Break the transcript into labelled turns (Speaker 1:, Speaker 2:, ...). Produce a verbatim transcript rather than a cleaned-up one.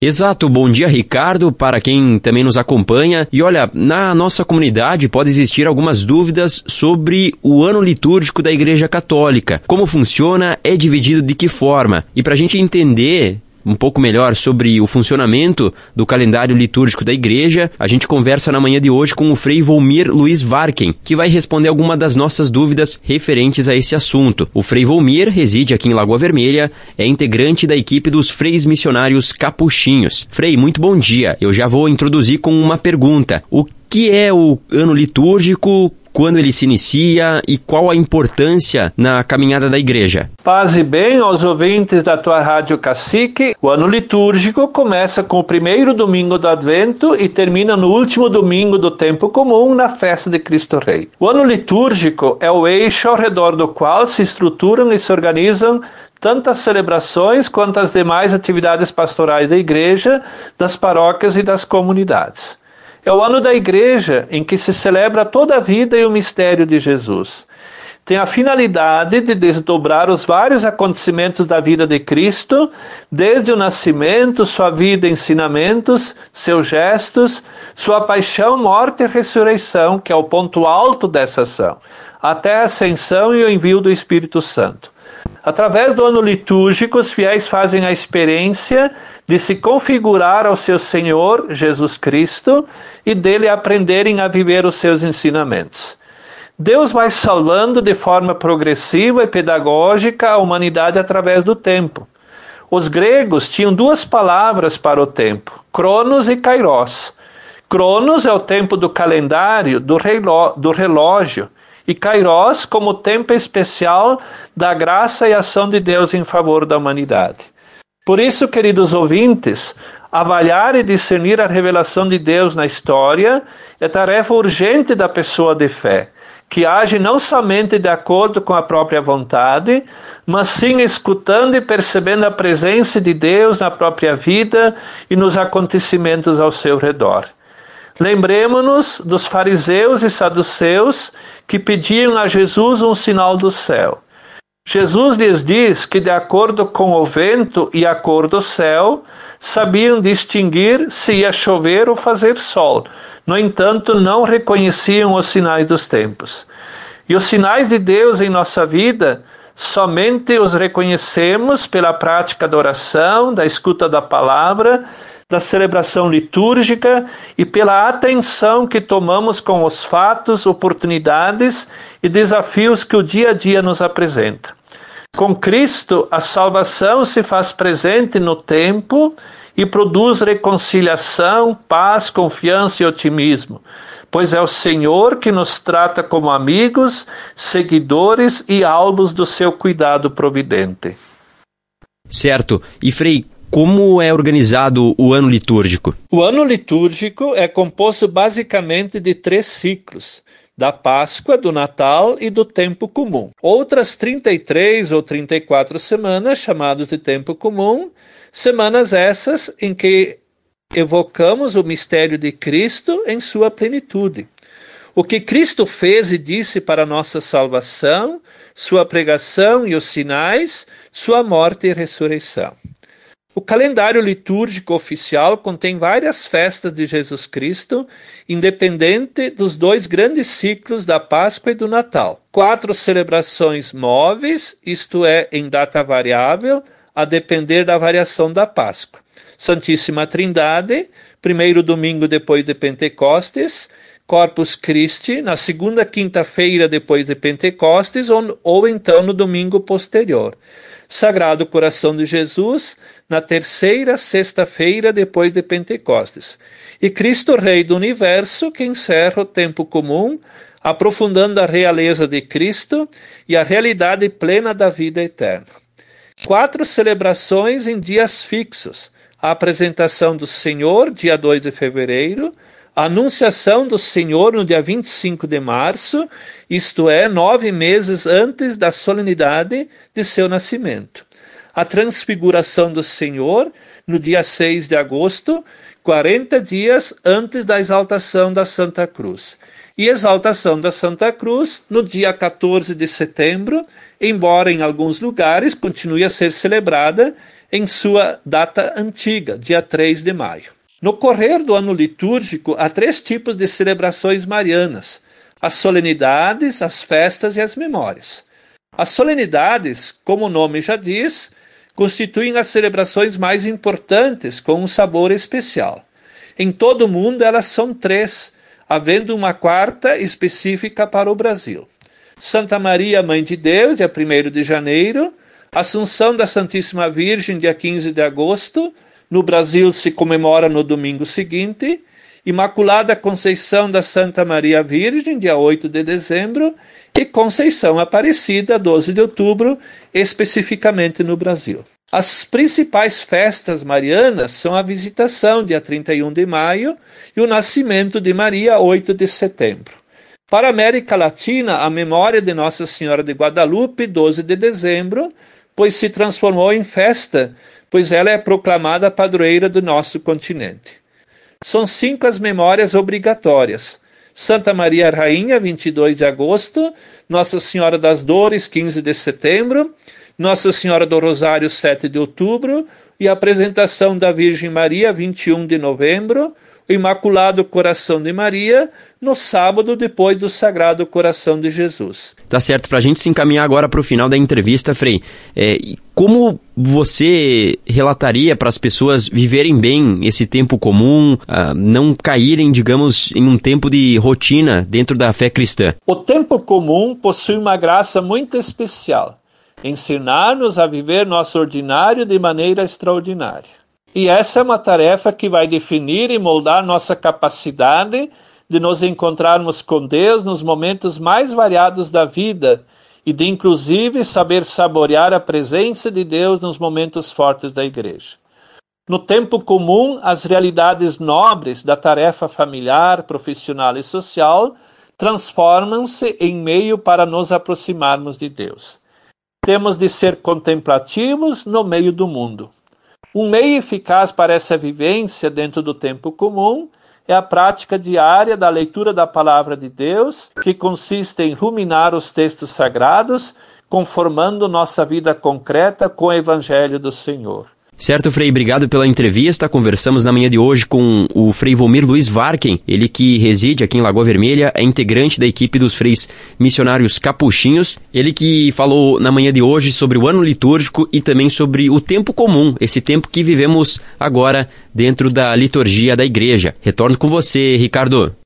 Speaker 1: Exato, bom dia Ricardo, para quem também nos acompanha. E olha, na nossa comunidade pode existir algumas dúvidas sobre o ano litúrgico da Igreja Católica. Como funciona, é dividido de que forma? E para a gente entender um pouco melhor sobre o funcionamento do calendário litúrgico da Igreja, a gente conversa na manhã de hoje com o Frei Volmir Luiz Varken, que vai responder alguma das nossas dúvidas referentes a esse assunto. O Frei Volmir reside aqui em Lagoa Vermelha, é integrante da equipe dos Freis Missionários Capuchinhos. Frei, muito bom dia. Eu já vou introduzir com uma pergunta. O que é o ano litúrgico? Quando ele se inicia e qual a importância na caminhada da Igreja?
Speaker 2: Paz e bem aos ouvintes da tua Rádio Cacique. O ano litúrgico começa com o primeiro domingo do Advento e termina no último domingo do tempo comum, na festa de Cristo Rei. O ano litúrgico é o eixo ao redor do qual se estruturam e se organizam tantas celebrações quanto as demais atividades pastorais da Igreja, das paróquias e das comunidades. É o ano da Igreja em que se celebra toda a vida e o mistério de Jesus. Tem a finalidade de desdobrar os vários acontecimentos da vida de Cristo, desde o nascimento, sua vida e ensinamentos, seus gestos, sua paixão, morte e ressurreição, que é o ponto alto dessa ação, até a ascensão e o envio do Espírito Santo. Através do ano litúrgico, os fiéis fazem a experiência de se configurar ao seu Senhor, Jesus Cristo, e dele aprenderem a viver os seus ensinamentos. Deus vai salvando de forma progressiva e pedagógica a humanidade através do tempo. Os gregos tinham duas palavras para o tempo, cronos e kairos. Cronos é o tempo do calendário, do reló- do relógio, e kairos como tempo especial da graça e ação de Deus em favor da humanidade. Por isso, queridos ouvintes, avaliar e discernir a revelação de Deus na história é tarefa urgente da pessoa de fé, que age não somente de acordo com a própria vontade, mas sim escutando e percebendo a presença de Deus na própria vida e nos acontecimentos ao seu redor. Lembremos-nos dos fariseus e saduceus que pediam a Jesus um sinal do céu. Jesus lhes diz que, de acordo com o vento e a cor do céu, sabiam distinguir se ia chover ou fazer sol. No entanto, não reconheciam os sinais dos tempos. E os sinais de Deus em nossa vida, somente os reconhecemos pela prática da oração, da escuta da palavra, da celebração litúrgica e pela atenção que tomamos com os fatos, oportunidades e desafios que o dia a dia nos apresenta. Com Cristo, a salvação se faz presente no tempo e produz reconciliação, paz, confiança e otimismo, pois é o Senhor que nos trata como amigos, seguidores e alvos do seu cuidado providente.
Speaker 1: Certo. E Frei, como é organizado o ano litúrgico?
Speaker 2: O ano litúrgico é composto basicamente de três ciclos: da Páscoa, do Natal e do Tempo Comum. Outras trinta e três ou trinta e quatro semanas, chamadas de Tempo Comum, semanas essas em que evocamos o mistério de Cristo em sua plenitude. O que Cristo fez e disse para nossa salvação, sua pregação e os sinais, sua morte e ressurreição. O calendário litúrgico oficial contém várias festas de Jesus Cristo, independente dos dois grandes ciclos da Páscoa e do Natal. Quatro celebrações móveis, isto é, em data variável, a depender da variação da Páscoa. Santíssima Trindade, primeiro domingo depois de Pentecostes, Corpus Christi, na segunda quinta-feira depois de Pentecostes, ou, ou então no domingo posterior. Sagrado Coração de Jesus, na terceira sexta-feira depois de Pentecostes. E Cristo Rei do Universo, que encerra o tempo comum, aprofundando a realeza de Cristo e a realidade plena da vida eterna. Quatro celebrações em dias fixos: a apresentação do Senhor, dia dois de fevereiro, a anunciação do Senhor no dia vinte e cinco de março, isto é, nove meses antes da solenidade de seu nascimento. a transfiguração do Senhor, no dia seis de agosto, quarenta dias antes da exaltação da Santa Cruz. E a exaltação da Santa Cruz no dia quatorze de setembro, embora em alguns lugares continue a ser celebrada em sua data antiga, dia três de maio. No correr do ano litúrgico, há três tipos de celebrações marianas: as solenidades, as festas e as memórias. As solenidades, como o nome já diz, constituem as celebrações mais importantes, com um sabor especial. Em todo o mundo elas são três, havendo uma quarta específica para o Brasil. Santa Maria, Mãe de Deus, dia primeiro de janeiro, Assunção da Santíssima Virgem, dia quinze de agosto, no Brasil se comemora no domingo seguinte, Imaculada Conceição da Santa Maria Virgem, dia oito de dezembro, e Conceição Aparecida, doze de outubro, especificamente no Brasil. As principais festas marianas são a Visitação, dia trinta e um de maio, e o Nascimento de Maria, oito de setembro. Para a América Latina, a memória de Nossa Senhora de Guadalupe, doze de dezembro, pois se transformou em festa, pois ela é proclamada padroeira do nosso continente. São cinco as memórias obrigatórias: Santa Maria Rainha, vinte e dois de agosto, Nossa Senhora das Dores, quinze de setembro, Nossa Senhora do Rosário, sete de outubro, e a Apresentação da Virgem Maria, vinte e um de novembro, o Imaculado Coração de Maria, no sábado depois do Sagrado Coração de Jesus.
Speaker 1: Tá certo, para a gente se encaminhar agora para o final da entrevista, Frei, é, como você relataria para as pessoas viverem bem esse tempo comum, uh, não caírem, digamos, em um tempo de rotina dentro da fé cristã?
Speaker 2: O tempo comum possui uma graça muito especial: ensinar-nos a viver nosso ordinário de maneira extraordinária. E essa é uma tarefa que vai definir e moldar nossa capacidade de nos encontrarmos com Deus nos momentos mais variados da vida e de, inclusive, saber saborear a presença de Deus nos momentos fortes da igreja. No tempo comum, as realidades nobres da tarefa familiar, profissional e social transformam-se em meio para nos aproximarmos de Deus. Temos de ser contemplativos no meio do mundo. Um meio eficaz para essa vivência dentro do tempo comum é a prática diária da leitura da Palavra de Deus, que consiste em ruminar os textos sagrados, conformando nossa vida concreta com o Evangelho do Senhor.
Speaker 1: Certo, Frei, obrigado pela entrevista. Conversamos na manhã de hoje com o Frei Volmir Luiz Varken, ele que reside aqui em Lagoa Vermelha, é integrante da equipe dos Freis Missionários Capuchinhos, ele que falou na manhã de hoje sobre o ano litúrgico e também sobre o tempo comum, esse tempo que vivemos agora dentro da liturgia da igreja. Retorno com você, Ricardo.